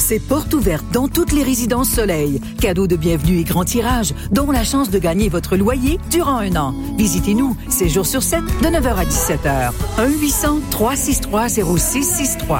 c'est porte ouverte dans toutes les résidences Soleil. Cadeaux de bienvenue et grand tirage, dont la chance de gagner votre loyer durant 1 an. Visitez-nous 7 jours sur 7, de 9h à 17h. 1-800-363-0663.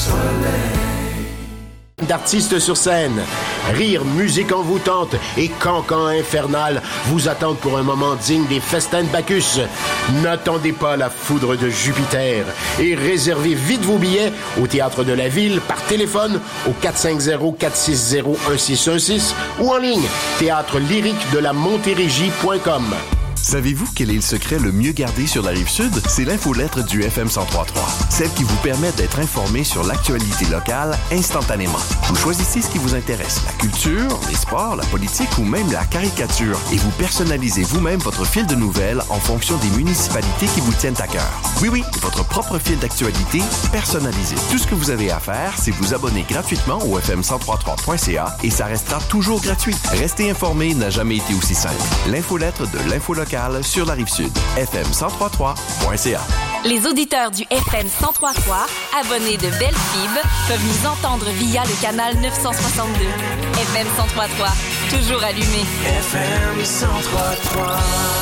D'artistes sur scène, rire, musique envoûtante et cancan infernal vous attendent pour un moment digne des festins de Bacchus. N'attendez pas la foudre de Jupiter et réservez vite vos billets au Théâtre de la Ville par téléphone au 450-460-1616 ou en ligne théâtre-lyrique-de-la-Montérégie.com. Savez-vous quel est le secret le mieux gardé sur la Rive-Sud? C'est l'infolettre du FM 103.3. Celle qui vous permet d'être informé sur l'actualité locale instantanément. Vous choisissez ce qui vous intéresse, la culture, les sports, la politique ou même la caricature. Et vous personnalisez vous-même votre fil de nouvelles en fonction des municipalités qui vous tiennent à cœur. Oui, votre propre fil d'actualité personnalisé. Tout ce que vous avez à faire, c'est vous abonner gratuitement au fm1033.ca et ça restera toujours gratuit. Rester informé n'a jamais été aussi simple. L'infolettre de l'info locale sur la Rive-Sud. fm1033.ca. Les auditeurs du FM 103.3, abonnés de Belle Fibre, peuvent nous entendre via le canal 962. FM 103.3, toujours allumé. FM 103.3.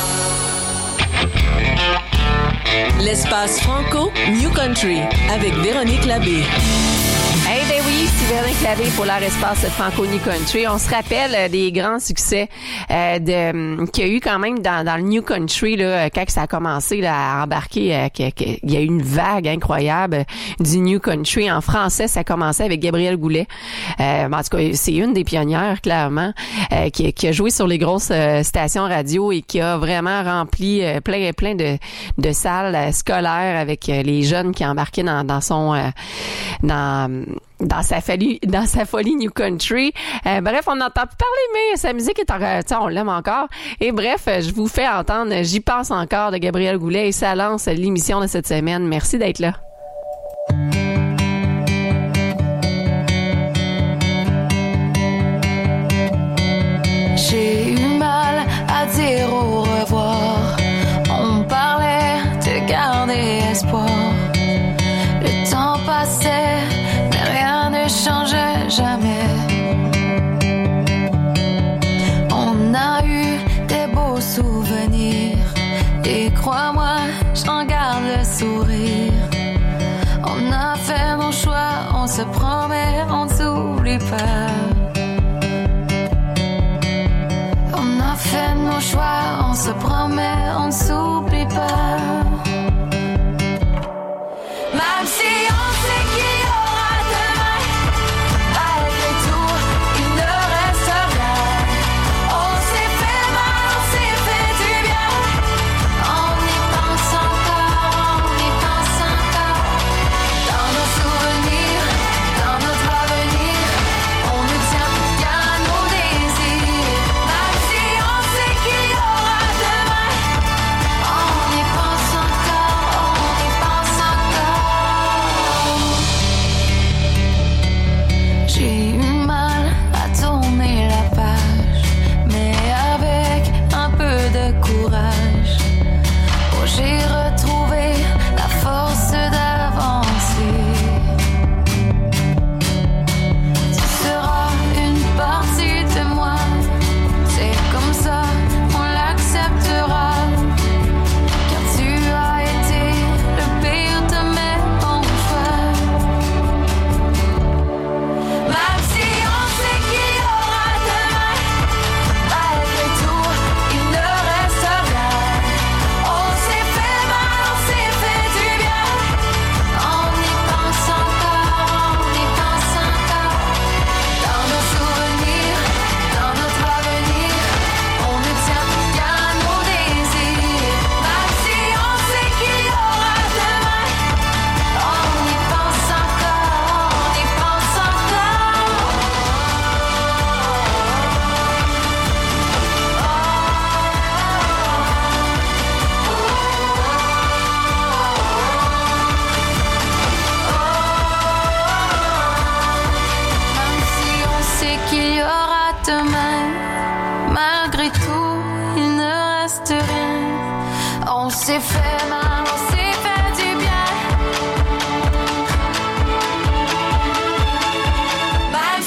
L'espace franco New Country avec Véronique Labbé. Eh bien oui, c'est Véronique Labbé pour leur espace franco New Country. On se rappelle des grands succès qu'il y a eu quand même dans le New Country là, quand ça a commencé là, à embarquer. Il y a eu une vague incroyable du New Country. En français, ça a commencé avec Gabrielle Goulet. En tout cas, c'est une des pionnières, clairement, qui a joué sur les grosses stations radio et qui a vraiment rempli plein de salles scolaires avec les jeunes qui embarquaient dans sa folie New Country. Bref, on n'entend plus parler, mais sa musique est on l'aime encore. Et bref, je vous fais entendre J'y pense encore de Gabrielle Goulet et ça lance l'émission de cette semaine. Merci d'être là. J'ai eu mal à dire au revoir. On parlait de garder espoir. Le temps passait, mais rien ne changeait jamais. On a eu des beaux souvenirs et crois-moi, j'en garde le sourire. On a fait nos choix, on se promet, on ne s'oublie pas. On a fait nos choix, on se promet, on ne s'oublie pas. Même si on sait qu'il y aura demain, malgré tout, il ne reste rien. On s'est fait mal, on s'est fait du bien. On y pense encore, on y pense encore. Dans nos souvenirs, dans notre avenir, on ne tient plus qu'à nos désirs. Même si on sait qu'il y aura demain, on y pense encore, on y pense encore. J'ai eu mal à tourner la page, mais avec un peu de courage, oh, j'ai retrouvé la force d'avancer. Tu seras une partie de moi, c'est comme ça, on l'acceptera. Car tu as été le pire de mes bons choix. Même si on sait qu'il y aura demain, malgré tout, il ne reste rien. On s'est fait mal, on s'est fait du bien. On y pense encore, on y pense encore. Dans nos souvenirs, dans notre avenir, on ne tient plus qu'à nos désirs. Même si on sait qu'il y aura demain, on y pense encore, on y pense encore. Même si on sait qu'il y aura demain, malgré tout, il ne reste rien. On s'est fait mal, on s'est fait du bien. Même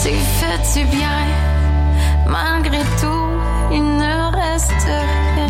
s'est fait du bien. Malgré tout, il ne reste rien.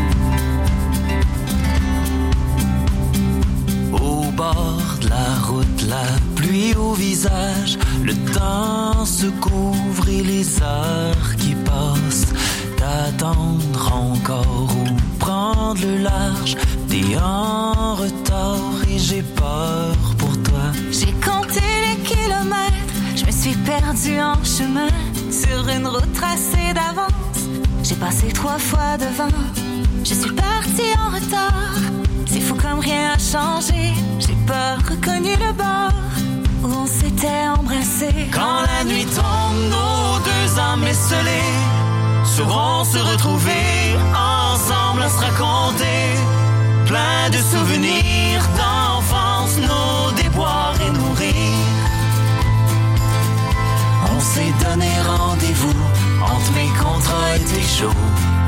Au bord de la route, la pluie au visage, le temps se couvre et les heures qui passent. T'attendre encore ou prendre le large, t'es en retard et j'ai peur pour toi. J'ai compté les kilomètres, je me suis perdue en chemin. Sur une route tracée d'avance, j'ai passé 3 fois devant. Je suis partie en retard, c'est fou comme rien a changé. J'ai pas reconnu le bord où on s'était embrassés. Quand la nuit tombe, nos 2 âmes esselées sauront se retrouver ensemble à se raconter plein de souvenirs d'enfance, nos déboires et nos rires. On s'est donné rendez-vous entre mes contrats et tes shows,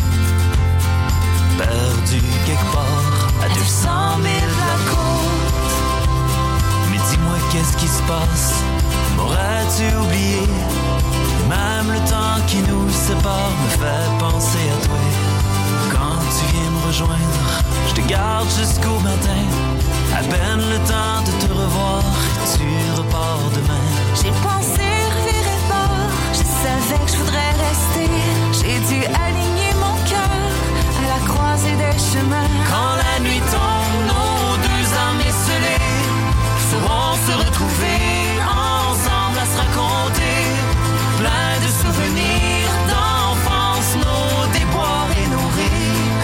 perdu quelque part à 200 000 de la côte. Mais dis-moi qu'est-ce qui se passe, m'aurais-tu oublié? Même le temps qui nous sépare me fait penser à toi. Quand tu viens me rejoindre, je te garde jusqu'au matin. À peine le temps de te revoir et tu repars demain. J'ai pensé revirer de bord, je savais que je voudrais rester. J'ai dû aligner mon cœur à la croisée des chemins. Quand la nuit tombe, nos 2 âmes esselées sauront se retrouver ensemble à se raconter plein de souvenirs d'enfance, nos déboires et nos rires.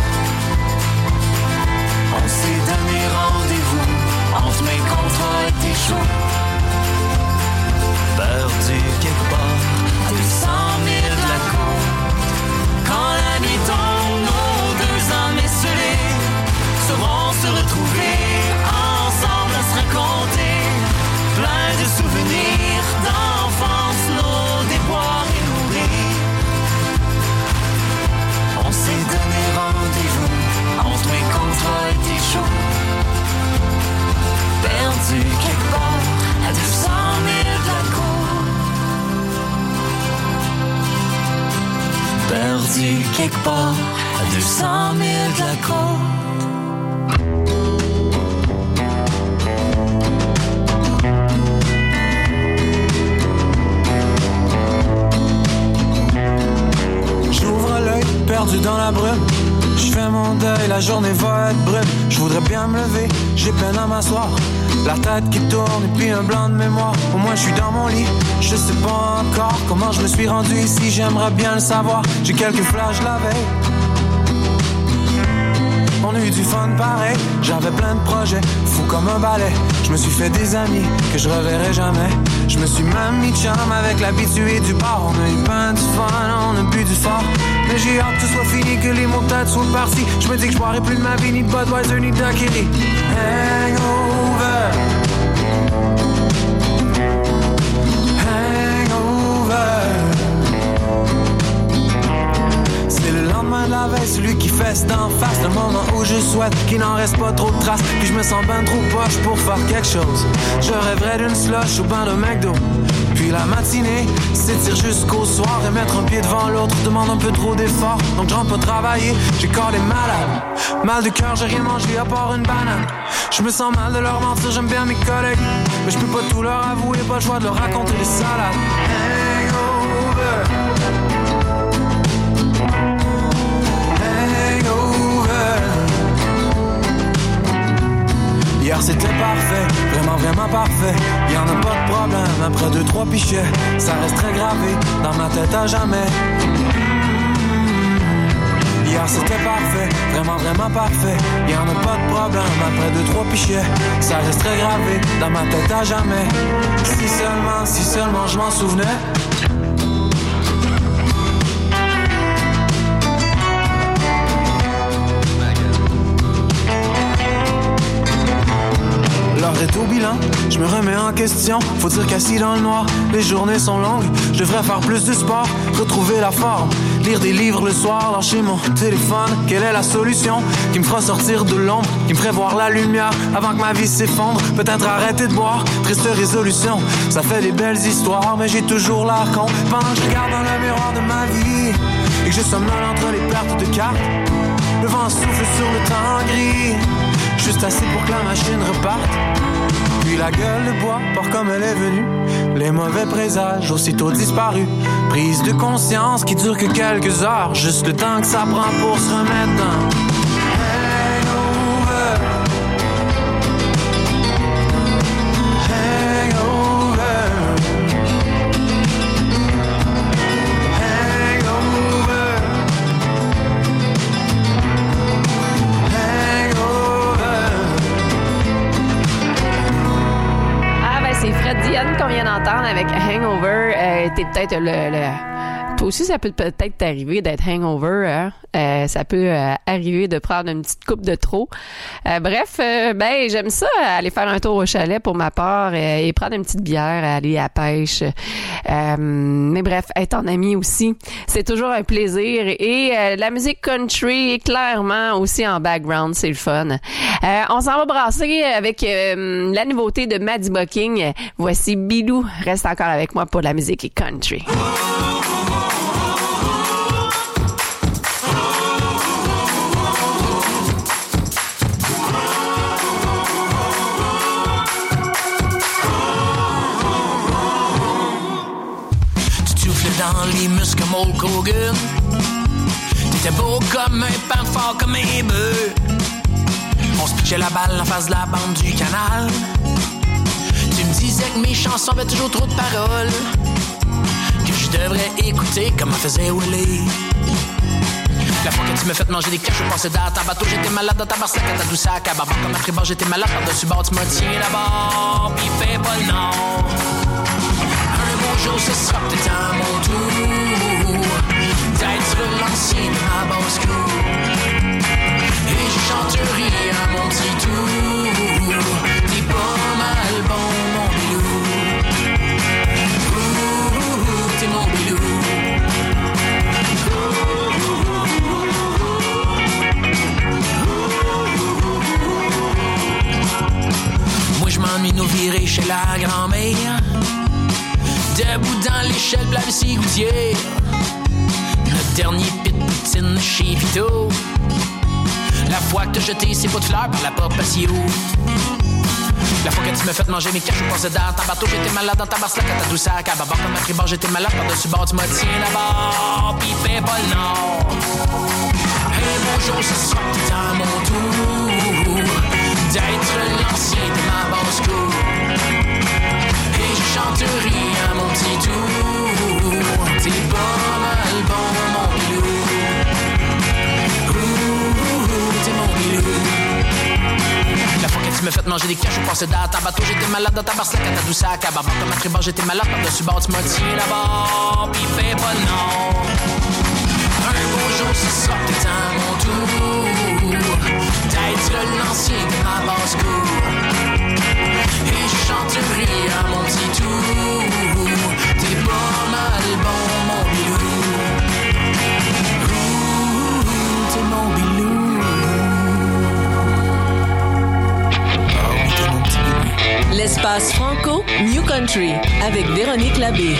On s'est donné rendez-vous entre mes contrats et tes shows, perdu quelque part à 200 000 de la côte. Quand la nuit tombe, nos 2 âmes esselées sauront se retrouver ensemble à se raconter plein de souvenirs d'enfance, nos déboires et nos rires. On s'est donné rendez-vous entre mes contrats et tes shows, perdu quelque part à 200 000 de la côte. Perdu quelque part à 200 000 de la côte. Perdu dans la brume, je fais mon deuil, la journée va être brune. Je voudrais bien me lever, j'ai peine à m'asseoir. La tête qui tourne et puis un blanc de mémoire. Au moins je suis dans mon lit, je sais pas encore comment je me suis rendu ici, j'aimerais bien le savoir. J'ai quelques flashs la veille, on a eu du fun pareil. J'avais plein de projets, fou comme un balai. Je me suis fait des amis que je reverrai jamais. Je me suis même mis de chum avec l'habitué du bar. On a eu plein de fun, on a bu du fort. Mais j'ai hâte que ce soit fini, que les mots peut-être soient partis. Je me dis que je boirai plus de ma vie, ni de Budweiser, ni de daiquiri. Hangover, hangover. C'est le lendemain de la veille, celui qui fesse d'en face. Le moment où je souhaite qu'il n'en reste pas trop de traces. Puis je me sens ben trop poche pour faire quelque chose. Je rêverais d'une slush au bain de McDo. Puis la matinée s'étire jusqu'au soir. Et mettre un pied devant l'autre demande un peu trop d'effort. Donc je rentre pas travailler, j'ai corps les malades. Mal de cœur, j'ai rien mangé à part une banane. Je me sens mal de leur mentir, j'aime bien mes collègues. Mais je peux pas tout leur avouer, pas le choix de leur raconter des salades. Hangover, hier c'était parfait, vraiment vraiment parfait. Y'en a pas de problème, après 2-3 pichets, ça reste très gravé dans ma tête à jamais. Hier c'était parfait, vraiment vraiment parfait. Y'en a pas de problème, après 2-3 pichets, ça reste très gravé dans ma tête à jamais. Si seulement je m'en souvenais. L'heure est au bilan, je me remets en question. Faut dire qu'assis dans le noir, les journées sont longues. Je devrais faire plus de sport, retrouver la forme. lire des livres le soir, lâcher mon téléphone. Quelle est la solution qui me fera sortir de l'ombre, qui me ferait voir la lumière avant que ma vie s'effondre? Peut-être arrêter de boire, triste résolution. Ça fait des belles histoires, mais j'ai toujours l'air con. Pendant que je regarde dans le miroir de ma vie et que je somnole entre les pertes de cartes, le vent souffle sur le temps gris, juste assez pour que la machine reparte. Puis la gueule de bois part comme elle est venue, les mauvais présages aussitôt disparus. Prise de conscience qui dure que quelques heures, juste le temps que ça prend pour se remettre dans Diane qu'on vient d'entendre avec Hangover, t'es peut-être toi aussi, ça peut peut-être t'arriver d'être hangover. Hein? Ça peut arriver de prendre une petite coupe de trop. Bref, j'aime ça, aller faire un tour au chalet pour ma part et prendre une petite bière, aller à la pêche. Mais bref, être en ami aussi, c'est toujours un plaisir. Et la musique country est clairement aussi en background, c'est le fun. On s'en va brasser avec la nouveauté de Maddie Bucking. Voici Bilou. Reste encore avec moi pour la musique country. Dans les muscles comme Hulk Hogan, t'étais beau comme un pain, fort comme un bœuf. On se pitchait la balle en face de la bande du canal. Tu me disais que mes chansons avaient toujours trop de paroles, que je devrais écouter comme on faisait Willie. La fois que tu m'as fait manger des caches, je passais dans ta bateau, j'étais malade dans ta barsac, à ta douce à cababa. Comme après bord, j'étais malade par-dessus bord, tu m'as tiré là-bas, pis fais pas le nom. Un jour ce sera peut-être à mon tour d'être l'ancien de ma basse cour, et je chanterai à mon petit tour. T'es pas mal bon mon bilou, t'es mon bilou. Moi je m'ennuie nous virer chez la grand-mère, debout dans l'échelle, Blavissi Goutier. Notre dernier pit de poutine chez Vito. La fois que t'as jeté ses pots de fleurs par la porte patio. La fois que tu m'as fait manger mes caches, je passais dans ta bateau, j'étais malade dans ta barsac, à ta douce à cababa. Comme après bord, j'étais malade par-dessus bord, tu m'as tiré là-bas, pis fais pas le nom. Hey, bonjour, ce sera peut-être à mon tour d'être l'ancien de ma basse cour, et je chanterai à mon petit tour. T'es pas mal bon mon bilou, t'es mon bilou. La fois que tu m'as fait manger des caches, je passais dans ta bateau, j'étais malade dans ta barsac, à ta douce à cababa. Comme après bord, j'étais malade par-dessus bord, tu m'as tiré là-bas, pis fais pas le nom. Un beau jour, ce sera peut-être à mon tour d'être l'ancien de ma basse cour, et je chanterai à mon petit tour. T'es pas mal bon mon bilou, t'es mon bilou. Ah oui, t'es mon petit bilou. L'espace Franco New Country avec Véronique Labbé.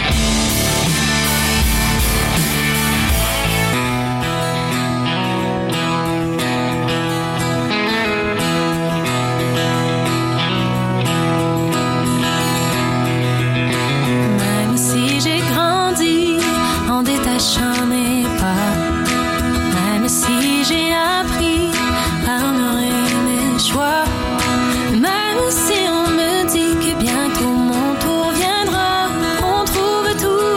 Mes pas, même si j'ai appris à honorer mes choix, même si on me dit que bientôt mon tour viendra, on trouve tout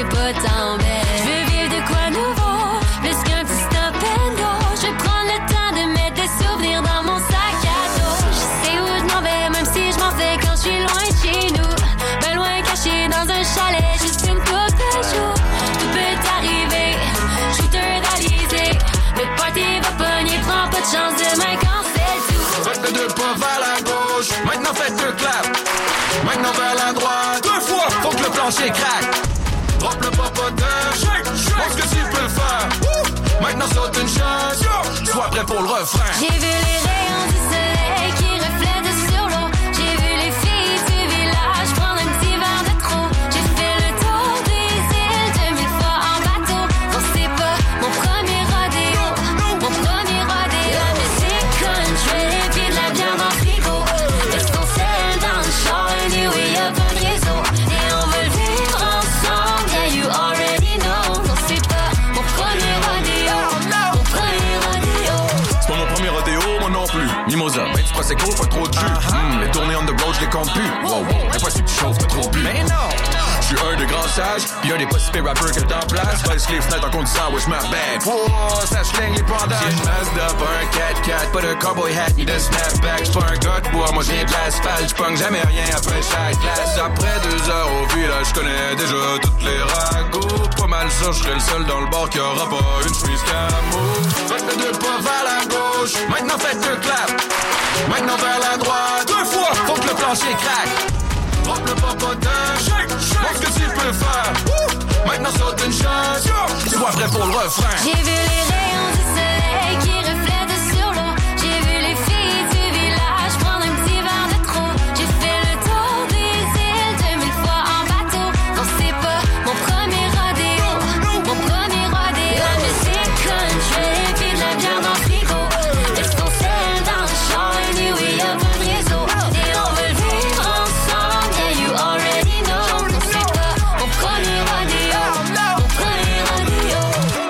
pas tant belle. Je veux vivre de quoi nouveau, plus qu'un petit stop and go. Je vais prendre le temps de mettre des souvenirs dans mon sac à dos. Je sais où je m'en vais, même si je m'en fais quand je suis loin de chez nous. Ben loin caché dans un chalet, juste une couple de jours. Tout peut arriver, shooter d'Alizé. Le party va pogner, prends pas de chance demain quand c'est le tout. Faites le 2 pas vers la gauche, maintenant faites 2 claps. Maintenant vers la droite, 2 fois, faut que le plancher craque. Drop le popotin, pense que tu peux le faire. Maintenant saute une chance, sois prêt pour le refrain. J'ai vu les rayons du soleil qui reflètent sur l'eau. J'ai vu les filles du village prendre un petit verre de trop. J'ai fait le tour des îles 2000 fois en bateau. Non, c'est pas mon premier rodéo, mon premier rodéo. La musique country, puis de la bière dans le frigo. Est-ce qu'on s'aime dans le char, anyway, y'a pas de réseau. Et on veut le vivre ensemble, yeah, you already know. Non, c'est pas mon premier rodéo, mon premier rodéo. C'est pas mon premier rodéo, moi non plus. Mimosa, ben du prosecco, pas trop de jus. Les tournées on the road, je les compte plus. Wow, impossible, tu chauffes, t'as trop bu. Mais non! Je suis un des grands sages, pis un des pas si pires rappeurs que dans place. Baisse les fenêtres en conduisant, wesh ma bad. Oh, ça schlingue les bandages. J'ai une Mazda, pas un 4x4, pas de cowboy hat, ni de snapback. J'suis pas un gars de bois, moi j'ai de l'asphalte. J'pogne jamais rien après chaque glace. Après 2 heures au village, j'connais déjà toutes les ragots. Pas mal ça, j'serais le seul dans le bar qui aura pas une chemise camo. Faites le 2 pas vers la gauche, maintenant faites 2 claps. Maintenant vers la droite, 2 fois, faut que le plancher craque. Drop le popotin, pense que tu peux le faire. Maintenant saute une chance, sois prêt pour le refrain. J'ai vu les rayons du soleil qui reflètent sur l'eau. J'ai vu les filles du village prendre un petit verre de trop. J'ai fait le tour des îles 2000 fois en bateau. Non, c'est pas mon premier rodéo, mon premier rodéo. La musique country, puis de la bière dans le frigo. Est-ce qu'on s'aime dans le char, anyway, y'a pas de réseau. Et on veut le vivre ensemble, yeah, you already know. Non, c'est pas mon premier rodéo, mon premier rodéo.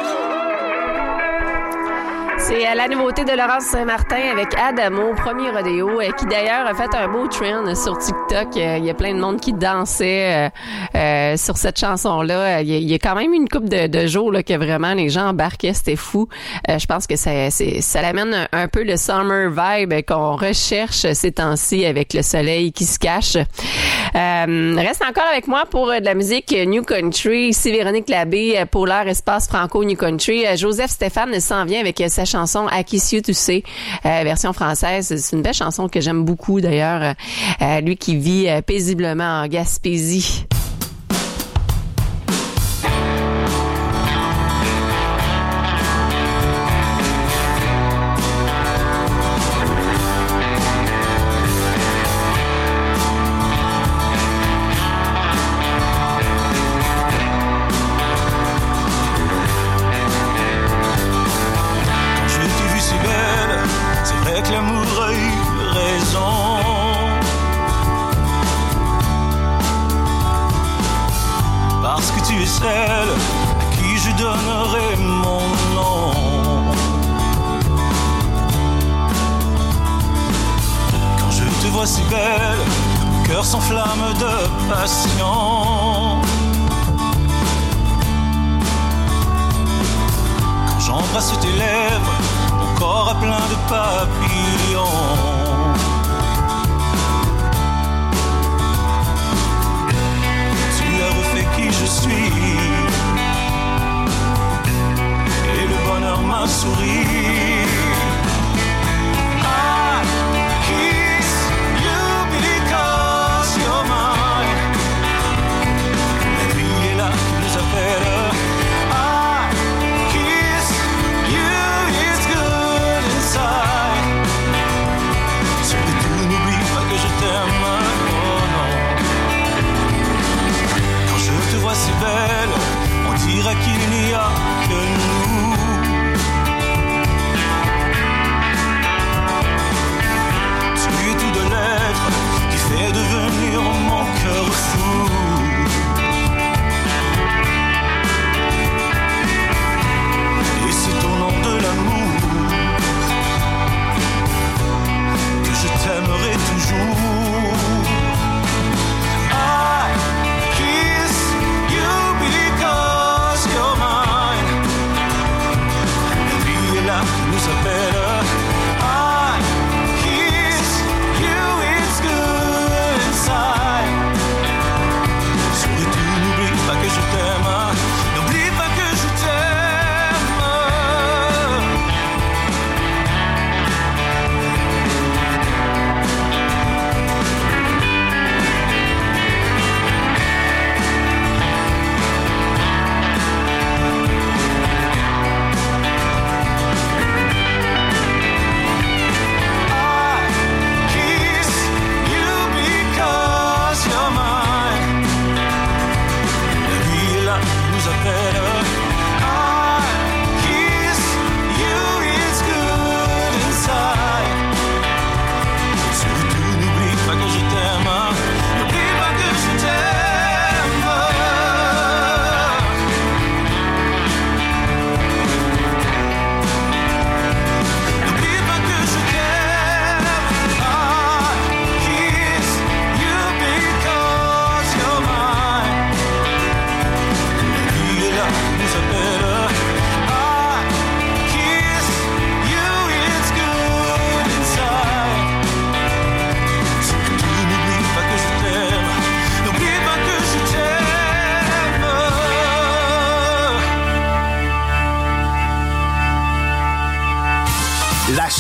C'est la nouveauté de Laurence Saint-Martin avec Adamo, premier rodéo, qui d'ailleurs a fait un beau trend sur TikTok. Il y a plein de monde qui dansait sur cette chanson-là. Il y a quand même une couple de jours là, que vraiment les gens embarquaient, c'était fou. Je pense que ça l'amène un peu le summer vibe qu'on recherche ces temps-ci avec le soleil qui se cache. Reste encore avec moi pour de la musique New Country. Ici Véronique Labbé pour l'heure espace franco New Country. Joseph Stéphane s'en vient avec sa chanson I Kiss You to Say, version française. C'est une belle chanson que j'aime beaucoup d'ailleurs. Lui qui vit paisiblement en Gaspésie. Celle à qui je donnerai mon nom. Quand je te vois si belle, mon cœur s'enflamme de passion. Quand j'embrasse tes lèvres, mon corps a plein de papillons. Qui je suis et le bonheur m'a souri. I kiss you because you're mine. La vie est là qui nous appelle. I kiss you, it's good inside.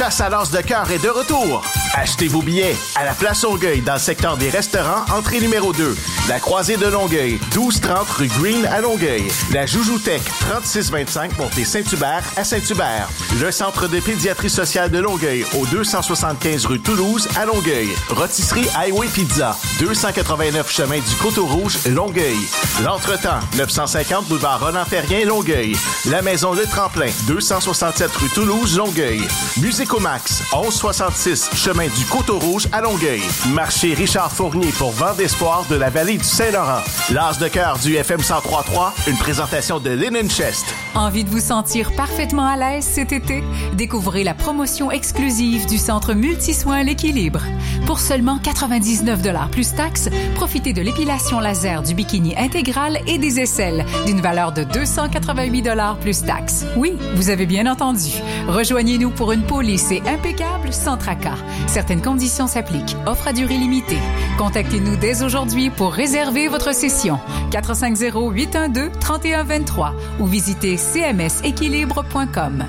Chasse à l'as de cœur est de retour. Achetez vos billets à la Place Longueuil dans le secteur des restaurants, entrée numéro 2. La Croisée de Longueuil, 1230 rue Green à Longueuil. La Joujoutech, 3625 montée Saint-Hubert à Saint-Hubert. Le Centre de pédiatrie sociale de Longueuil, au 275 rue Toulouse à Longueuil. Rôtisserie Highway Pizza, 289 chemin du Coteau-Rouge, Longueuil. L'Entretemps, 950 boulevard Roland-Ferrien, Longueuil. La Maison Le Tremplin, 267 rue Toulouse, Longueuil. Musicomax, 1166 chemin du Coteau-Rouge à Longueuil. Marché Richard Fournier pour vent d'espoir de la vallée du Saint-Laurent. L'As de cœur du FM 103.3, une présentation de Linen Chest. Envie de vous sentir parfaitement à l'aise cet été? Découvrez la promotion exclusive du Centre Multisoins L'Équilibre. Pour seulement 99$ plus taxes, profitez de l'épilation laser du bikini intégral et des aisselles d'une valeur de 288$ plus taxes. Oui, vous avez bien entendu. Rejoignez-nous pour une peau lissée impeccable sans tracas. Certaines conditions s'appliquent. Offre à durée limitée. Contactez-nous dès aujourd'hui pour réserver votre session. 450-812-3123 ou visitez cmséquilibre.com.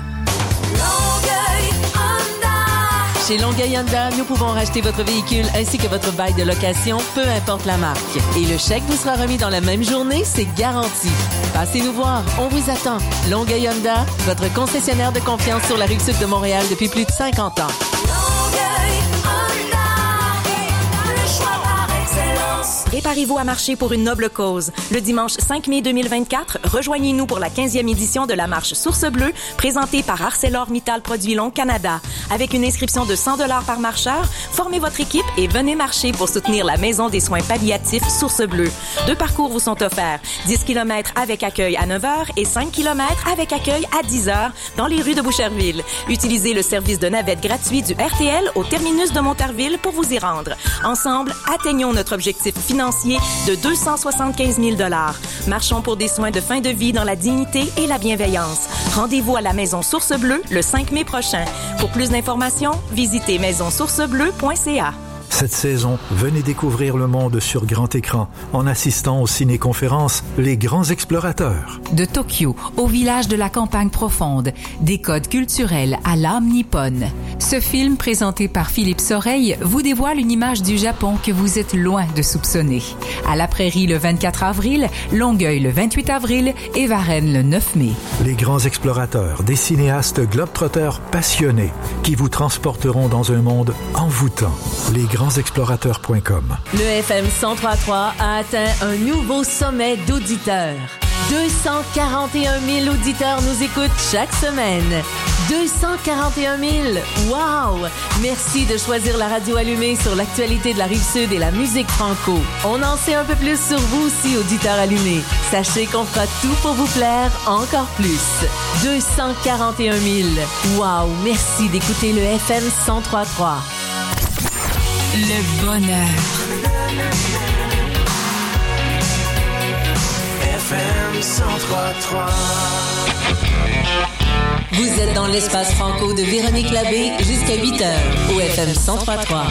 Chez Longueuil Honda, nous pouvons racheter votre véhicule ainsi que votre bail de location, peu importe la marque. Et le chèque vous sera remis dans la même journée, c'est garanti. Passez nous voir, on vous attend. Longueuil Honda, votre concessionnaire de confiance sur la Rive-Sud de Montréal depuis plus de 50 ans. Préparez-vous à marcher pour une noble cause. Le dimanche 5 mai 2024, rejoignez-nous pour la 15e édition de la marche Source Bleue, présentée par ArcelorMittal Produits Long Canada. Avec une inscription de 100$ par marcheur, formez votre équipe et venez marcher pour soutenir la Maison des soins palliatifs Source Bleue. 2 parcours vous sont offerts. 10 km avec accueil à 9h et 5 km avec accueil à 10h dans les rues de Boucherville. Utilisez le service de navette gratuit du RTL au terminus de Montarville pour vous y rendre. Ensemble, atteignons notre objectif financier de 275 000 $. Marchons pour des soins de fin de vie dans la dignité et la bienveillance. Rendez-vous à la Maison Source Bleue le 5 mai prochain. Pour plus d'informations, visitez maisonsourcebleu.ca. Cette saison, venez découvrir le monde sur grand écran en assistant aux ciné-conférences Les Grands Explorateurs. De Tokyo au village de la campagne profonde, des codes culturels à l'âme nippone. Ce film, présenté par Philippe Soreille, vous dévoile une image du Japon que vous êtes loin de soupçonner. À la Prairie le 24 avril, Longueuil le 28 avril et Varennes le 9 mai. Les Grands Explorateurs, des cinéastes globetrotters passionnés qui vous transporteront dans un monde envoûtant. Lesgrandsexplorateurs.com. Le FM 103.3 a atteint un nouveau sommet d'auditeurs. 241 000 auditeurs nous écoutent chaque semaine. 241 000! Wow! Merci de choisir la radio allumée sur l'actualité de la Rive-Sud et la musique franco. On en sait un peu plus sur vous aussi, auditeurs allumés. Sachez qu'on fera tout pour vous plaire encore plus. 241 000! Wow! Merci d'écouter le FM 103.3. Le bonheur. FM 103.3. Vous êtes dans l'espace franco de Véronique Labbé jusqu'à 8h au FM 103.3.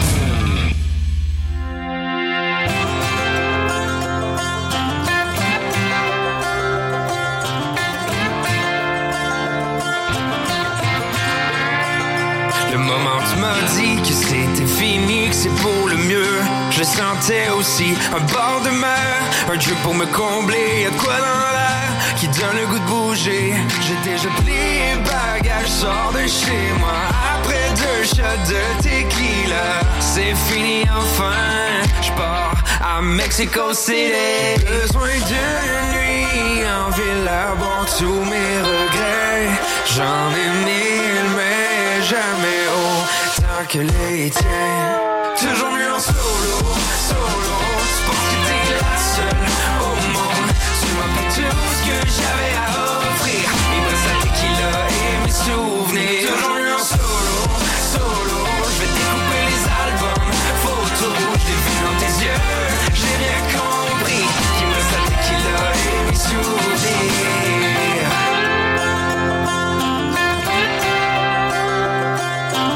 Le moment où tu m'as dit que c'était fini, que c'est pour le mieux, je sentais aussi un bord de mer, un jeu pour me combler, y'a de quoi dans l'air qui donne le goût de bouger. J'ai déjà plié bagage, sors de chez moi après 2 shots de tequila. C'est fini enfin, j'pars à Mexico City. Besoin d'une nuit en ville à boire tous mes regrets. J'en ai 1000 mais jamais autant que les tiens. Toujours mieux en solo, solo. Tu penses que t'es la seule au monde. Tu m'as pas tout ce que j'avais à offrir. Il me reste la tequila et mes souvenirs. Toujours mieux en solo, solo. Je vais découper les albums, photos. Je l'ai vu dans tes yeux, j'ai bien compris. Il me reste la tequila et mes souvenirs.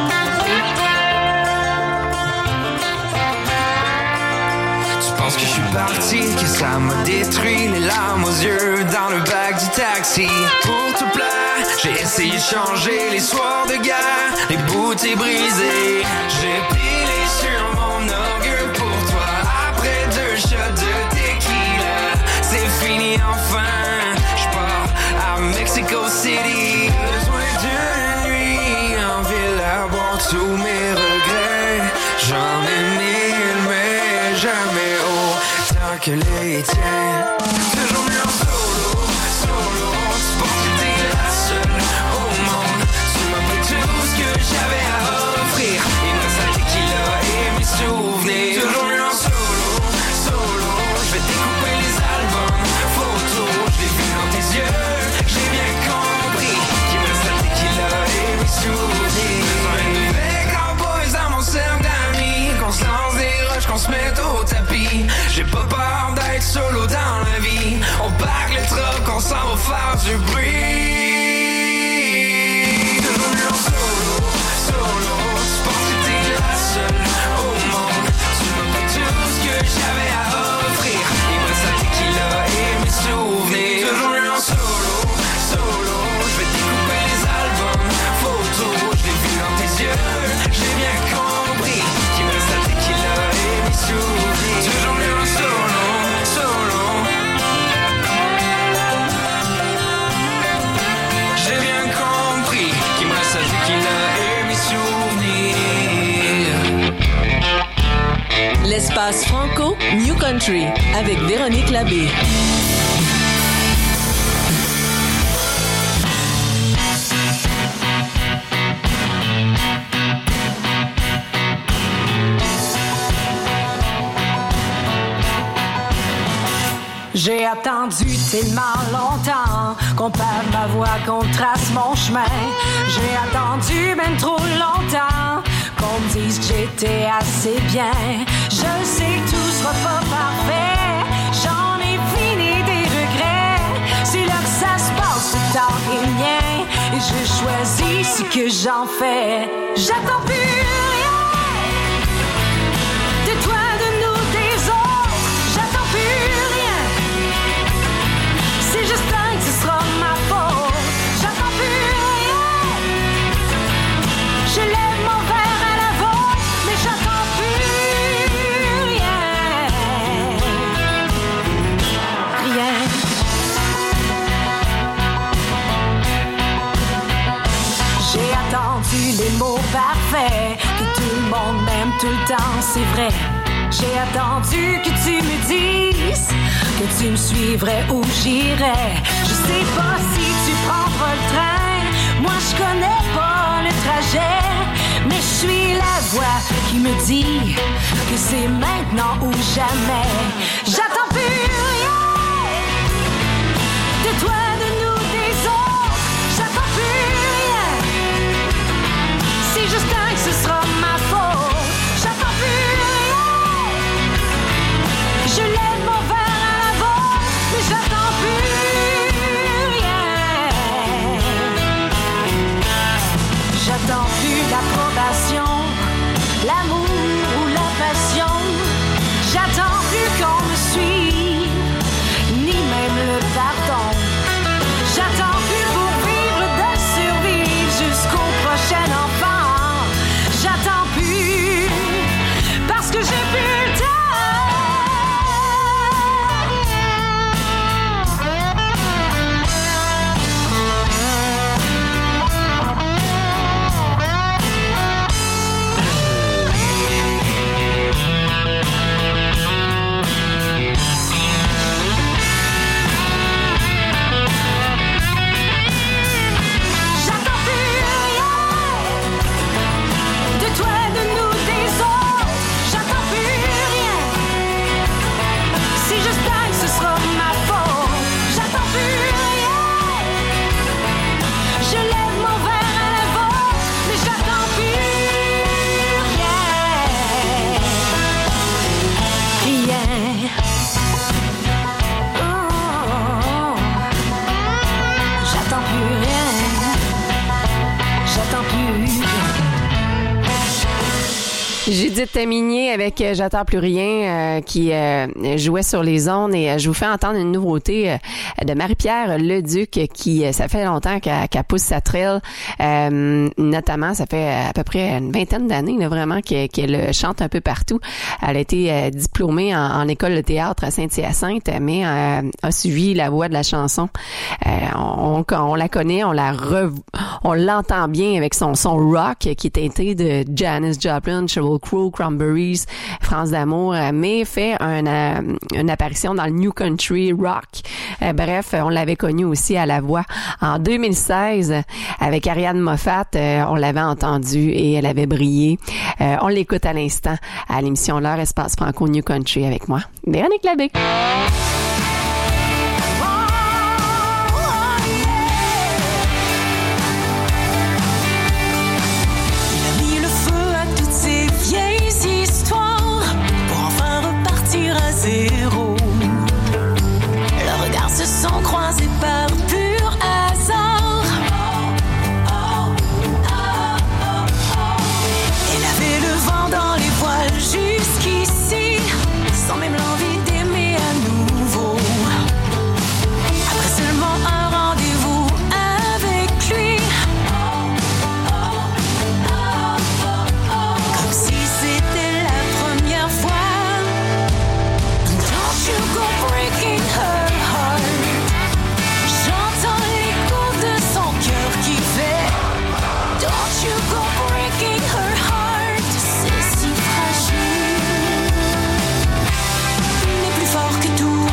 Je pense que je suis parti que ça m'a détruit, les larmes aux yeux dans le bac du taxi. Pour te plaire, j'ai essayé de changer les soirs de guerre, les bouteilles brisées. J'ai pilé sur mon orgueil pour toi. Après 2 shots de tequila, c'est fini enfin. J'pars à Mexico City. Besoin d'une nuit en ville à boire tous mes regrets. J'en ai 1000 mais jamais autant que les tiens. Toujours mieux en solo, solo. Tu penses que t'es la seule au monde. Tu m'as pris tout ce que j'avais à offrir. Il me reste la tequila et mes souvenirs. Toujours mieux en solo, solo. Je vais découper les albums, photos. Je l'ai vu dans tes yeux, j'ai bien compris qu'il me reste la tequila et mes souvenirs. Les cowboys dans mon cercle d'amis, qu'on se lance des roches, qu'on se mette au tapis. J'ai pas peur d'être solo dans la vie. On parque le truck, on s'en va faire du bruit. Toujours mieux en solo, solo. Tu penses que t'es la seule au monde. Tu m'as pris tout ce que j'avais à offrir. Il me reste la tequila et mes souvenirs. Toujours mieux en solo, solo. Je vais découper les albums, photos. Je l'ai vu dans tes yeux, j'ai bien compris qu'il me reste la tequila et mes souvenirs. Toujours mieux en solo, solo. J'ai bien compris qu'il me reste la tequila et mes souvenirs. L'espace Franco New Country avec Véronique Labbé. J'ai attendu tellement longtemps qu'on perde ma voix, qu'on trace mon chemin. J'ai attendu ben trop longtemps qu'on me dise que j'étais assez bien. Je sais que tout sera pas parfait, j'en ai fini des regrets. C'est là que ça se passe, le temps est mien et je choisis ce que j'en fais. J'attends plus rien de toi, de nous, des autres. J'attends plus rien. C'est juste là que ce sera ma faute. J'attends plus rien. Je lève mon verre à la vôtre, mais j'attends plus rien. Rien. J'ai attendu les mots parfaits, que tout le monde m'aime tout le temps, c'est vrai. J'ai attendu que tu me dises que tu me suivrais où j'irais. Je sais pas si tu prendras le train, moi je connais pas le trajet, mais je suis la voix qui me dit que c'est maintenant ou jamais. J'attends plus rien de toi, de nous, des autres. J'attends plus rien. C'est juste là que ce sera ma faute. J'attends plus rien. Je lève mon verre à la vôtre, mais j'attends plus rien. J'attends plus l'approbation, l'amour ou la passion. J'attends plus qu'on me suive Judith Minier avec J'attends plus rien qui jouait sur les ondes et je vous fais entendre une nouveauté de Marie-Pierre Leduc qui ça fait longtemps qu'elle pousse sa trail, notamment ça fait à peu près une vingtaine d'années là, vraiment qu'elle chante un peu partout. Elle a été diplômée en école de théâtre à Saint-Hyacinthe mais a suivi la voie de la chanson. On la connaît, on l'entend bien avec son rock qui est teinté de Janis Joplin, Sheryl Crow, Cranberries, France d'amour, mais fait une apparition dans le New Country Rock. Bref, on l'avait connue aussi à la voix en 2016 avec Ariane Moffat. On l'avait entendue et elle avait brillé. On l'écoute à l'instant à l'émission L'heure Espace Franco New Country avec moi, Véronique Labbé. Zéro. Leurs regards se sont croisés par pur hasard. Elle avait le vent dans les voiles jusqu'ici, sans même l'envie d'aimer à nouveau. Après seulement un rendez-vous avec lui, comme si c'était la première fois. You go breaking her heart. J'entends l'écho de son cœur qui fait. Don't you go breaking her heart. C'est si fragile, mais plus fort que tout.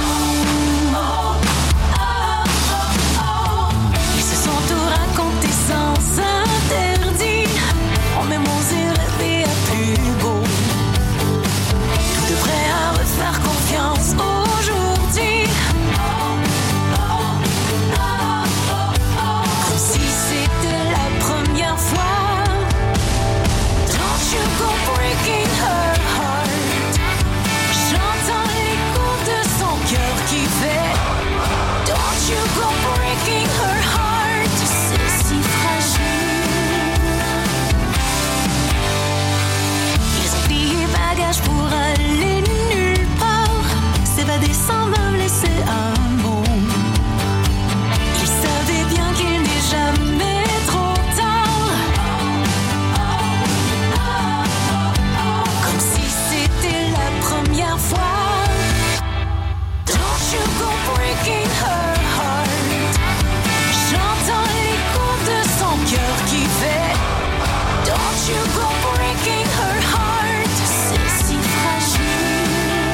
Ils se sont tout racontés sans interdit. On même osé rêver à plus beau. Tout de prêt à refaire confiance aujourd'hui. Comme si c'était la première fois. Don't you go breaking her heart. J'entends l'écho de son cœur qui fait. Don't you go breaking her heart. C'est si fragile. Ils ont plié bagages pour aller nulle part, s'évader sans même laisser un mot. Ils savaient bien qu'il n'est jamais trop tard. Comme si c'était la première fois. Don't you go breaking her heart. J'entends l'écho de son cœur qui fait. Don't you go breaking her heart. C'est si fragile.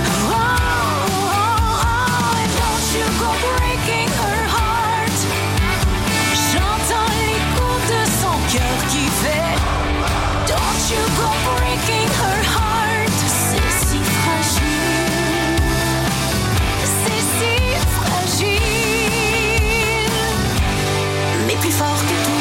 Don't you go breaking her heart. J'entends l'écho de son cœur qui fait. Don't you go breaking her heart. C'est si fragile. C'est si fragile, mais plus fort que tout.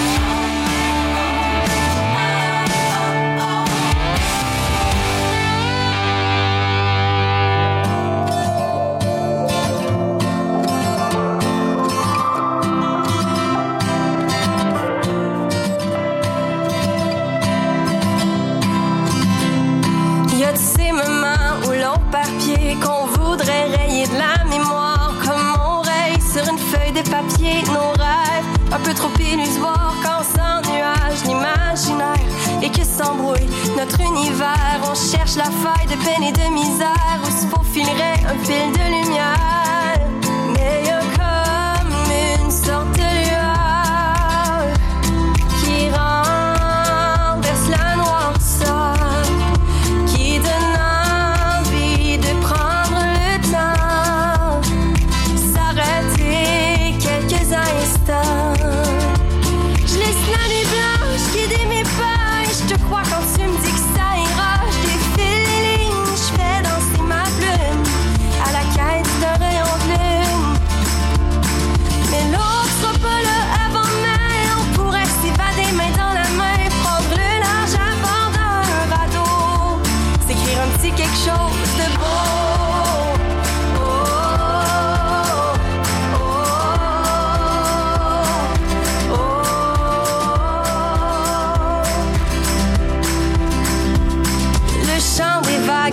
Y a de ces moments où l'on papier qu'on voudrait rayer de la mémoire, comme on raye sur une feuille de papier nos rêves, un peu trop illusoires quand sans nuages l'imaginaire et que s'embrouille notre univers. On cherche la faille de peine et de misère où se faufilerait un fil de lumière, mais y a comme une sorte de lueur qui renverse la noirceur, qui donne envie de prendre le temps, s'arrêter quelques instants. Je laisse la nuit blanche guider mes pas et je te crois quand tu me dis que ça ira. Je défile les lignes, je fais danser ma plume à la quête d'un rayon de lune. Mais l'autre sera pas là avant demain, on pourrait s'évader main dans la main, prendre le large à bord d'un radeau, s'écrire un petit quelque chose de beau.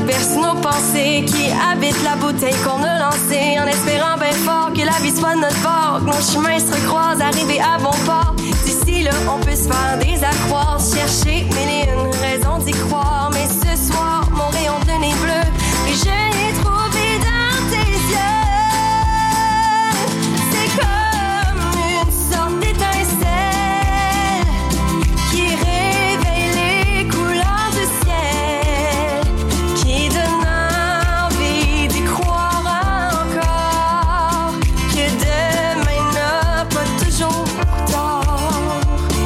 berce nos pensées, qui habite la bouteille qu'on a lancée, en espérant bien fort que la vie soit de notre bord, que nos chemins se recroisent, arriver à bon port. D'ici là, on peut se faire des accroires, chercher mille et une raisons d'y croire. Mais ce soir, mon rayon de nez bleu, et je l'ai trouvé dans tes yeux. C'est comme une sorte d'étincelle qui réveille les couleurs du ciel, qui donne envie d'y croire encore, que demain n'a pas toujours tort.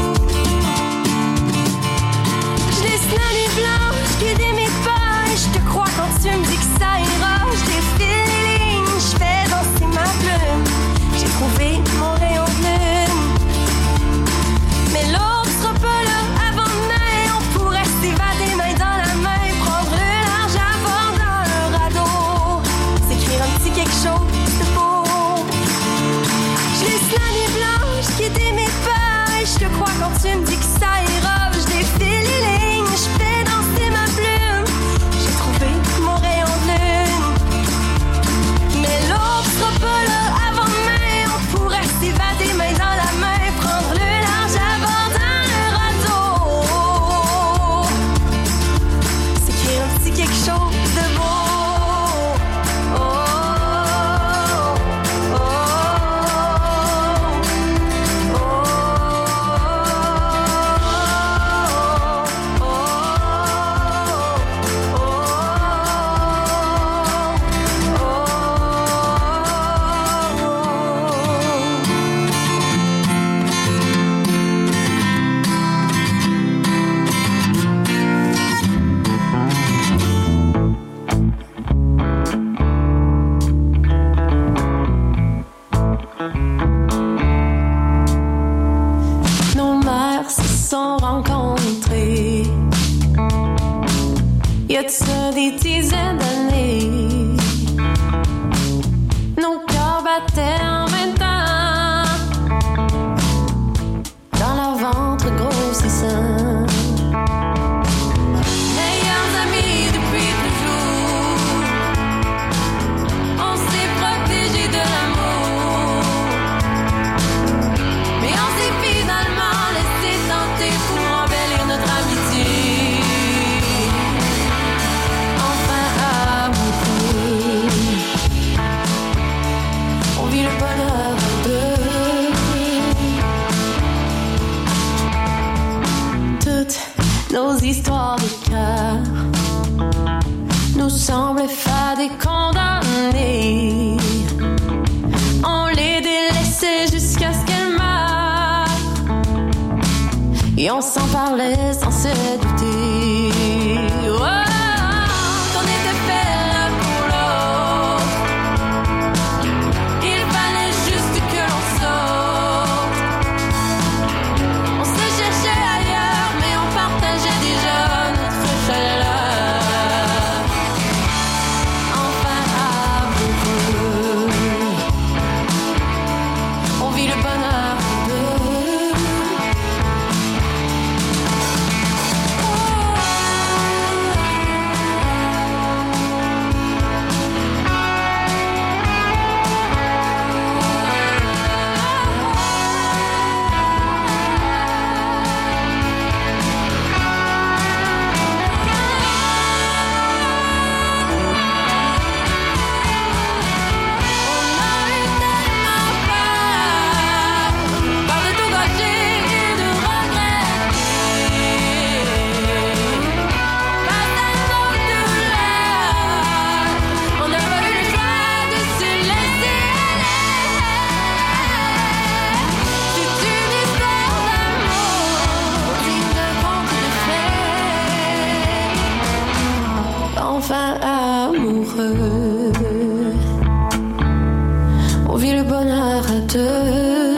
Je laisse la nuit blanche guider mes pas, et je te crois quand tu me dis que ça ira. Je défile les lignes, je fais danser ma plume. J'ai trouvé mon rayon de lune, mais l'autre sera pas là avant demain. On pourrait s'évader main dans la main, prendre le large à bord d'un radeau, s'écrire un petit quelque chose de beau. Je laisse la nuit blanche guider mes pas, et je te crois quand tu me dis que ça ira. Je défile les lignes, je fais danser ma plume. J'ai trouvé mon rayon de lune, mais l'autre sera pas là avant demain. On pourrait s'évader main dans la main, prendre le large à bord d'un radeau, s'écrire un petit quelque chose de beau. Oh, oh, Nos mères se sont rencontrées il y a de ça des dizaines d'années. Nos cœurs battaient en même temps dans leur ventre grossissant. Meilleurs amis depuis toujours, on s'est protégés de l'amour, mais on s'est finalement laissé tenter pour embellir notre amitié. Enfin amoureux, on vit le bonheur à deux. Toutes nos histoires de cœur nous semblent fades et condamnées. On les délaissait jusqu'à ce qu'elles meurent, et on s'en parlait sans se douter. Oh, qu'on était fait l'un pour l'autre, il fallait juste que l'on sorte. On se cherchait ailleurs, mais on partageait déjà notre chaleur. Enfin amoureux, on vit le bonheur à deux. Enfin amoureux, on vit le bonheur à deux.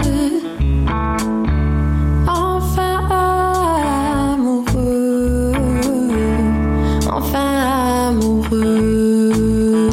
Enfin amoureux, enfin amoureux.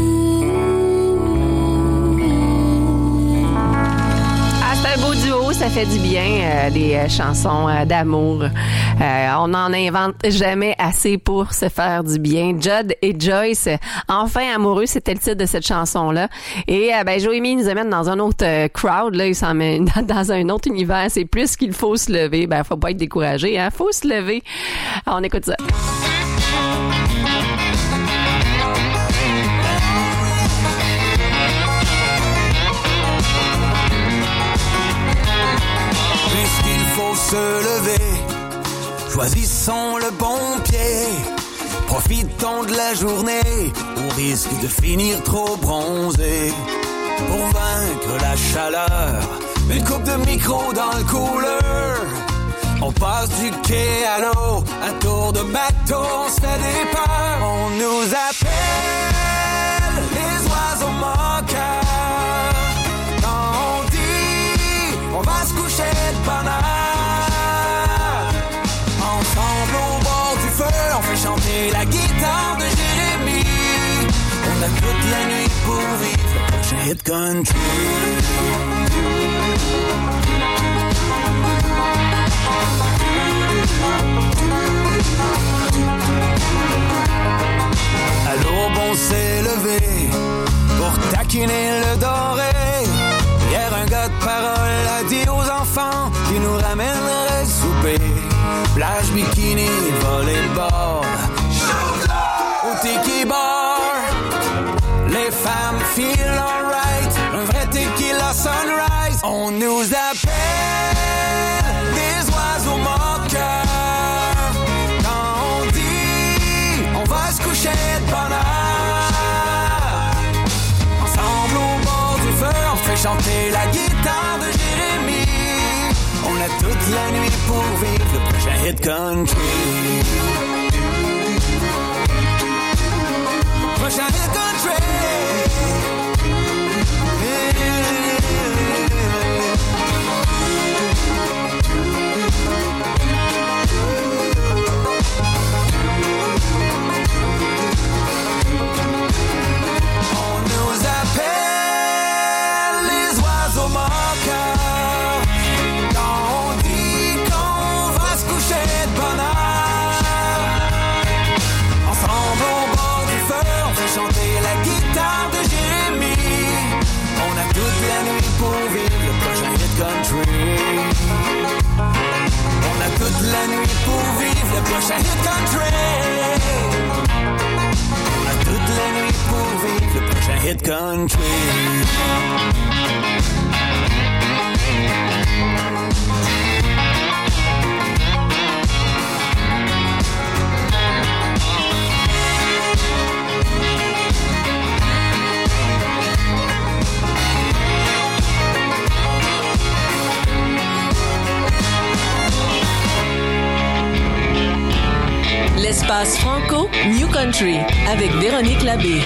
Ah, c'est un beau duo, ça fait du bien, des chansons d'amour. On n'en invente jamais assez pour se faire du bien. Judd et Joyce, enfin amoureux, c'était le titre de cette chanson-là. Et Joémie nous amène dans un autre crowd, là, il s'en met dans un autre univers. C'est plus qu'il faut se lever. Faut pas être découragé, hein. Faut se lever. Alors, on écoute ça. Puisqu'il faut se lever, choisissons le bon pied. Profitons de la journée, au risque de finir trop bronzé. Pour vaincre la chaleur, une coupe de micro dans le cooler. On passe du quai à l'eau, à tour de bateau, on se fait des peurs. On nous appelle les oiseaux moqueurs. Quand on dit, on va se coucher de bonne heure. Ensemble au bord du feu, on fait chanter la guitare de Jérémie. On a toute la nuit pour vivre le prochain hit country. À l'aube on s'est levé pour taquiner le doré. Hier un gars de parole a dit aux enfants qu'il nous ramènerait souper. Plage, bikini, volleyball, au tiki bar. Les femmes feel alright, un vrai tequila sunrise. On nous appelle des oiseaux moqueurs. Quand on dit, on va se coucher de bonne heure. Ensemble au bord du feu, on fait chanter la guitare de Jérémie. On a toute la nuit pour vivre le prochain hit country. Prochain hit country. On a toute la nuit pour vivre le prochain hit country. On a toute la nuit pour vivre le prochain hit country. L'espace Franco New Country avec Véronique Labbé.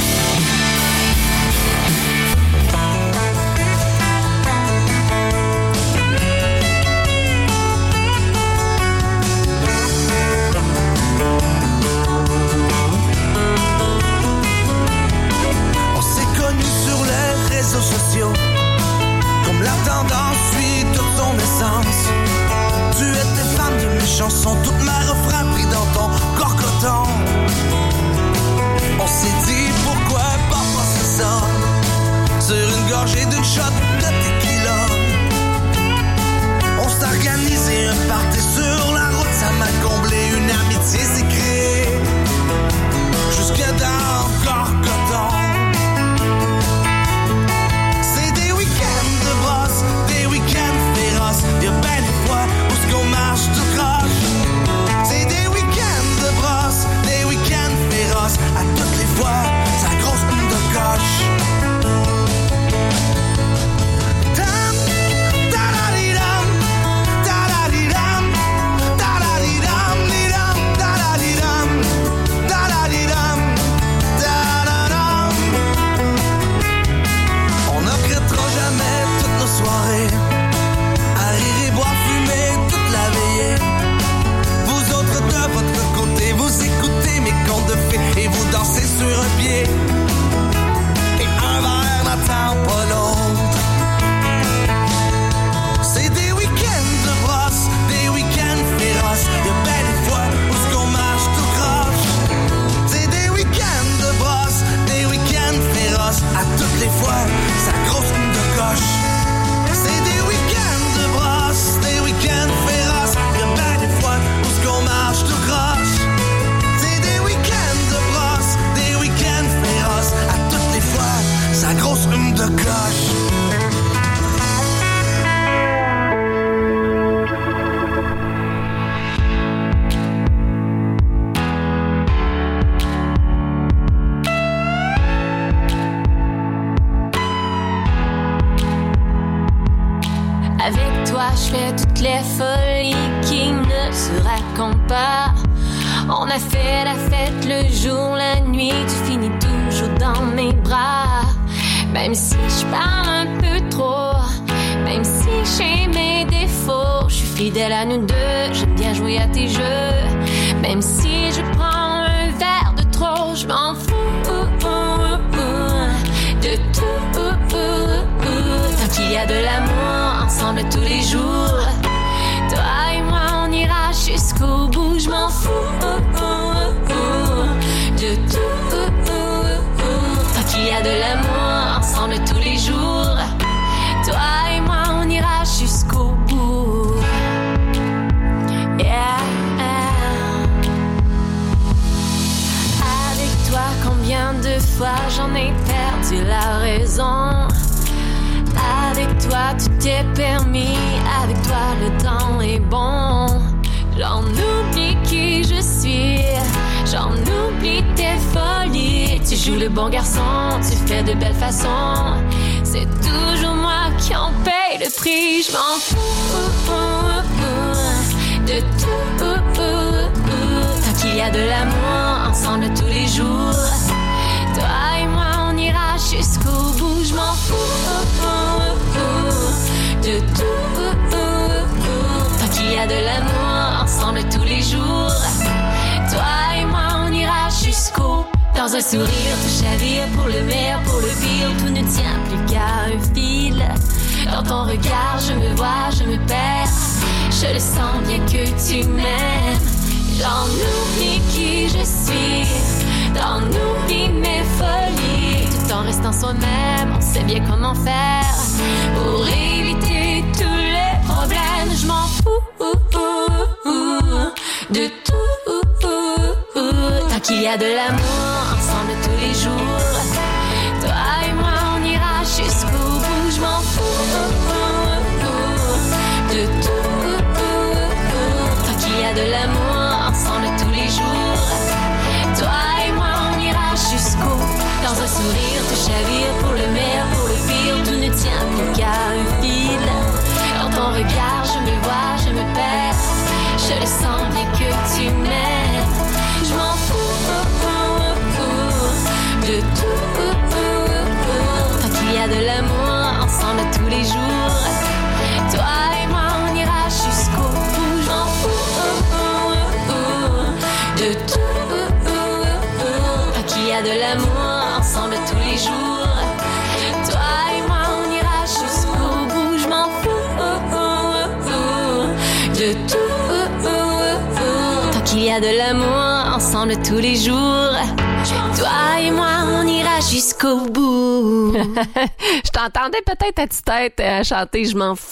On s'est connus sur les réseaux sociaux, comme la tendance suit toute son essence. Tu étais fan de mes chansons, toutes mes refrains pris dans ton corps coton. On s'est dit pourquoi pas passer ça sur une gorgée d'une shot de tequila. On s'est organisé un party sur la route, ça m'a comblé, une amitié s'est créée jusque dans corps coton. C'est des week-ends de brosse, des week-ends féroces. Y'a ben des fois où ce qu'on marche tout croche. On a fait la fête le jour, la nuit, tu finis toujours dans mes bras. Même si je parle un peu trop, même si j'ai mes défauts, je suis fidèle à nous deux, j'aime bien jouer à tes jeux. Même si je prends un verre de trop, je m'en fous de tout. Tant qu'il y a de l'amour ensemble tous les jours, toi et moi on ira jusqu'au bout. Je m'en fous de tout. Tant qu'il y a de l'amour ensemble tous les jours, toi et moi on ira jusqu'au bout. Yeah. Avec toi combien de fois j'en ai perdu la raison. Avec toi tout est permis, avec toi le temps est bon. J'en oublie qui je suis, j'en oublie tes folies. Tu joues le bon garçon, tu fais de belles façons. C'est toujours moi qui en paye le prix. Je m'en fous de tout. Tant qu'il y a de l'amour ensemble tous les jours, toi et moi on ira jusqu'au bout. Je m'en fous de tout. Tant qu'il y a de l'amour ensemble tous les jours, toi et moi on ira jusqu'au bout. Dans un sourire, tu chavires pour le meilleur, pour le pire, tout ne tient plus qu'à un fil. Dans ton regard, je me vois, je me perds. Je le sens bien que tu m'aimes. J'en oublie qui je suis, j'en oublie mes folies. Tout en restant soi-même, on sait bien comment faire pour éviter tous les problèmes. Je m'en fous de tout. Tant qu'il y a de l'amour ensemble tous les jours, toi et moi on ira jusqu'au bout. Je m'en fous de tout. Tant qu'il y a de l'amour ensemble tous les jours, toi et moi on ira jusqu'au bout. Dans un sourire, tu chavires pour le meilleur, pour le pire, tout ne tient plus qu'à un fil. Dans ton regard, je me vois, je me perds. Je le sens bien que tu m'aimes. Je m'en fous de tout. Tant qu'il y a de l'amour ensemble tous les jours, toi et moi on ira jusqu'au bout. Je m'en fous de tout. Tant qu'il y a de l'amour ensemble tous les jours, toi et moi on ira jusqu'au bout. Je m'en fous de tout. Tant qu'il y a de l'amour ensemble tous les jours, toi et moi on ira jusqu'au bout. Je t'entendais peut-être à tue-tête chanter « Je m'en fous ».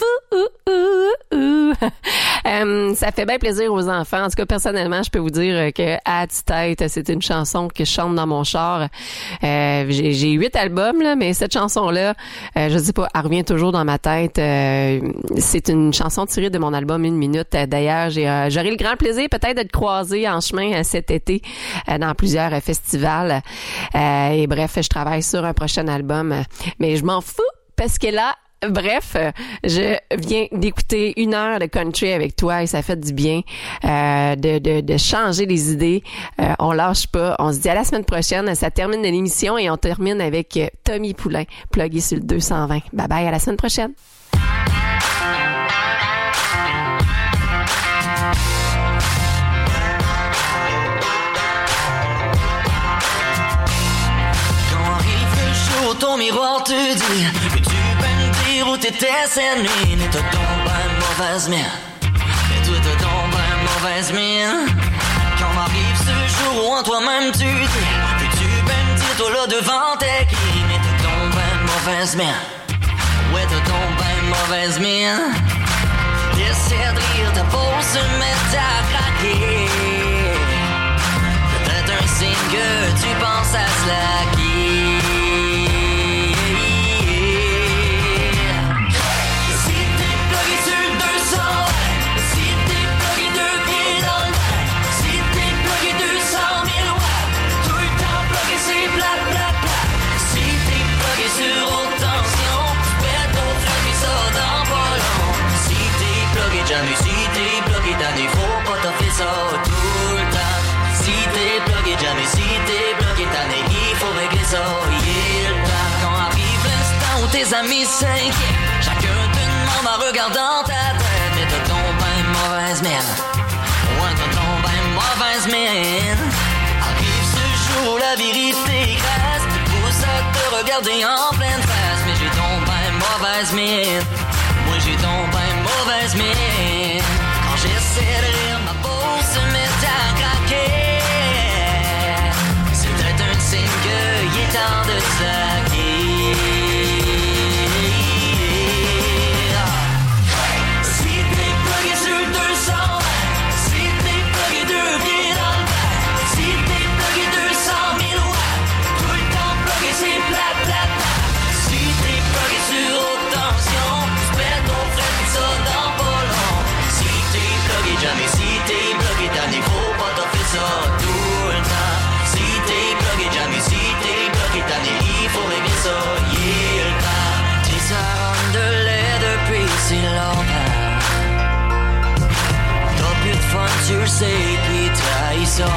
Ça fait bien plaisir aux enfants. En tout cas, personnellement, je peux vous dire que à tue-tête, c'est une chanson que je chante dans mon char. J'ai 8 albums, là, mais cette chanson-là, je sais pas, elle revient toujours dans ma tête. C'est une chanson tirée de mon album 1 minute. D'ailleurs, j'aurai le grand plaisir peut-être de te croiser en chemin cet été dans plusieurs festivals. Et bref, je travaille sur un prochain album. Mais je m'en fous parce que là, bref, je viens d'écouter 1 heure de country avec toi et ça fait du bien de changer les idées. On lâche pas. On se dit à la semaine prochaine. Ça termine l'émission et on termine avec Tommy Poulain, plugué sur le 220. Bye bye, à la semaine prochaine. Ton miroir te dit que tu peux me dire où t'étais cette nuit. Mais t'as donc ben mauvaise mine. Mais toi t'as donc ben mauvaise mine. Quand arrive ce jour où en toi-même tu dis que tu peux me dire toi là devant tes qui. Mais t'as donc ben mauvaise mine. Ouais t'as donc ben mauvaise mine. Essaie de rire, ta peau se met à craquer. Peut-être un signe que tu penses à slacker. Jamais si t'es bloqué, t'as des faux pas t'as fait ça tout le temps. amis s'inquiètent. Chacun te demande en regardant ta tête. Mais t'as donc ben mauvaise mine. Ouais, t'as donc ben mauvaise mine. Arrive ce jour où la vérité crasse. Tu pousses à te regarder en pleine face. Mais j'ai donc ben mauvaise mine. Moi j'ai donc ben mauvaise mine. Quand j'essaie de rire, ma peau se met à craquer. C'est peut-être un signe qu'il est temps de saquer. Si t'es plugué sur 200, si t'es plugué deux pieds dans le bac, si t'es plugué 200 000 watts, tout le temps plugué c'est plat, plat, plat. Si t'es plugué sur haute tension, tu perds ton frère pis ça dans pas long. Si t'es plugué jamais, si t'es plugué tanné, faut pas t'en faire ça tout le temps. Si t'es plugué jamais, si t'es plugué tanné, il faut régler ça, yeah, le temps. Tes sarons de lait depuis si longtemps. T'as plus de fun, tu le sais, pis trahis ça.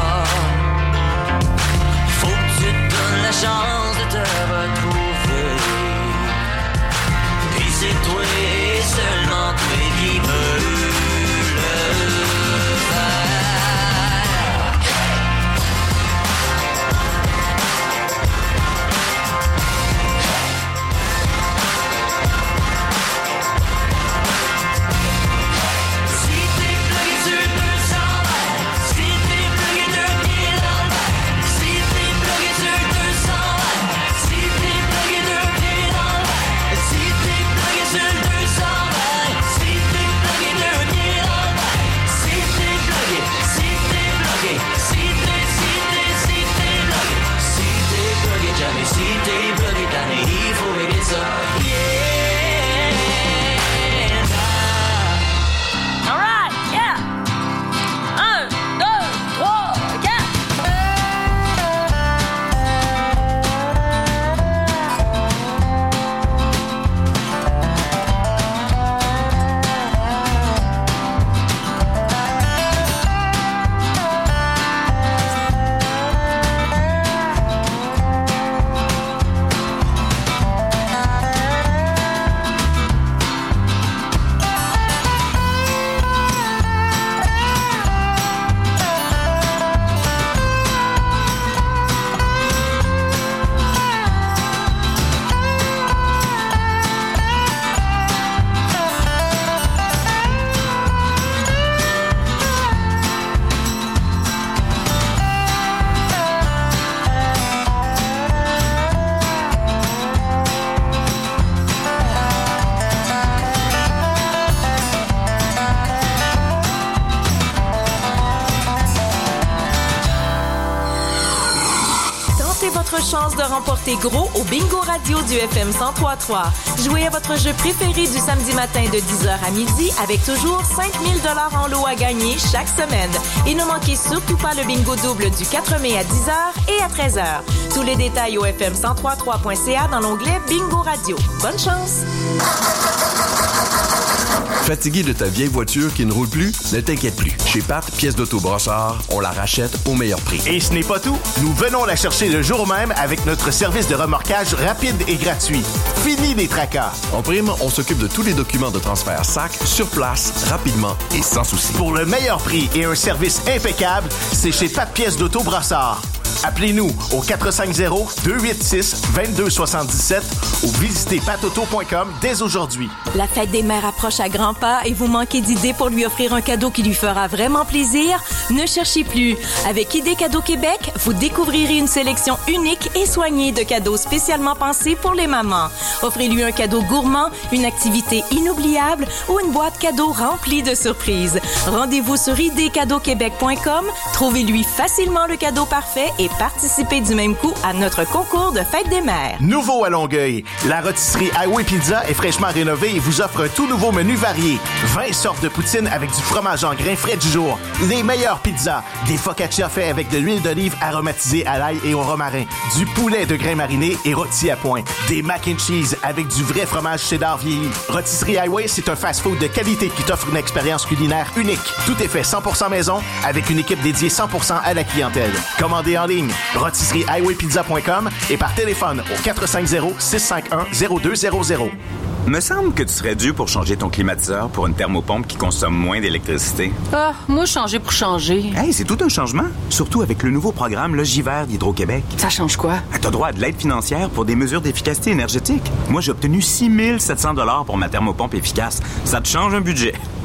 Faut que tu te donnes la chance de te retrouver. Pis c'est toi et seulement toi qui peux le faire. Si t'es plugué sur 200, si t'es plugué deux pieds dans le bac, si t'es plugué sur 200, si t'es plugué deux pieds dans le bac, si t'es plugué sur 200, si t'es plugué deux pieds dans le bac, si t'es plugué, si t'es plugué, si t'es plugué jamais, si t'es plugué tanné, il faut régler ça, yeah. All right, yeah. 1, 2, 3, 4. Tentez votre chance de remporter gros au Bingo Radio du FM 103.3. Jouez à votre jeu préféré du samedi matin de 10h à midi avec toujours 5 000 $ en lot à gagner chaque semaine. Et ne manquez surtout pas le bingo double du 4 mai à 10h et à 13h. Tous les détails au fm1033.ca dans l'onglet Bingo Radio. Bonne chance! Fatigué de ta vieille voiture qui ne roule plus? Ne t'inquiète plus. Chez Pat, pièces d'auto Brossard, on la rachète au meilleur prix. Et ce n'est pas tout. Nous venons la chercher le jour même avec notre service de remorquage rapide et gratuit. Fini les tracas. En prime, on s'occupe de tous les documents de transfert SAC sur place, rapidement et sans souci. Pour le meilleur prix et un service impeccable, c'est chez Pat Pièces d'Auto Brassard. Appelez-nous au 450-286-2277 ou visitez patauto.com dès aujourd'hui. La fête des mères approche à grands pas et vous manquez d'idées pour lui offrir un cadeau qui lui fera vraiment plaisir? Ne cherchez plus. Avec Idées Cadeaux Québec, vous découvrirez une sélection unique et soignée de cadeaux spécialement pensés pour les mamans. Offrez-lui un cadeau gourmand, une activité inoubliable ou une boîte cadeau remplie de surprises. Rendez-vous sur idéescadeauquebec.com, trouvez-lui facilement le cadeau parfait et participez du même coup à notre concours de fête des mères. Nouveau à Longueuil, la rôtisserie Highway Pizza est fraîchement rénovée et vous offre un tout nouveau menu varié. 20 sortes de poutines avec du fromage en grains frais du jour. Les meilleures pizzas. Des focaccia faits avec de l'huile d'olive aromatisée à l'ail et au romarin. Du poulet de grains marinés et rôti à point. Des mac and cheese avec du vrai fromage cheddar vieilli. Rôtisserie Highway, c'est un fast-food de qualité qui t'offre une expérience culinaire unique. Tout est fait 100% maison avec une équipe dédiée 100% à la clientèle. Commandez en ligne ligne, rôtisseriehighwaypizza.com et par téléphone au 450-651-0200. Me semble que tu serais dû pour changer ton climatiseur pour une thermopompe qui consomme moins d'électricité. Ah, moi, changer pour changer. Hey, c'est tout un changement. Surtout avec le nouveau programme Logivert d'Hydro-Québec. Ça change quoi? T'as droit à de l'aide financière pour des mesures d'efficacité énergétique. Moi, j'ai obtenu 6 700 $ pour ma thermopompe efficace. Ça te change un budget.